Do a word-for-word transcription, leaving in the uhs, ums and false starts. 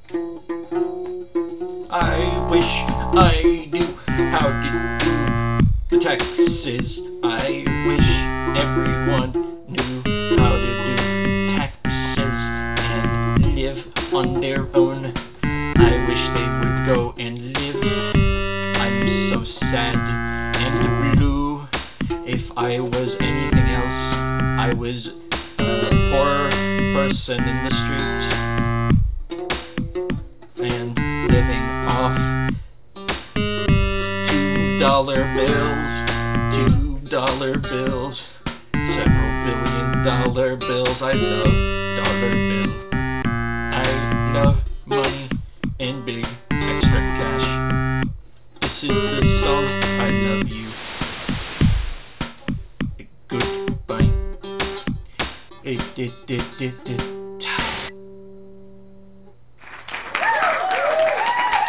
I wish I knew how to do the taxes. I wish everyone knew how to do taxes and live on their own. I wish they would go and live. I'm so sad and blue. If I was anything else, I was a poor person in the street and living off two dollar bills, two dollar bills, several billion dollar bills. I love dollar bills.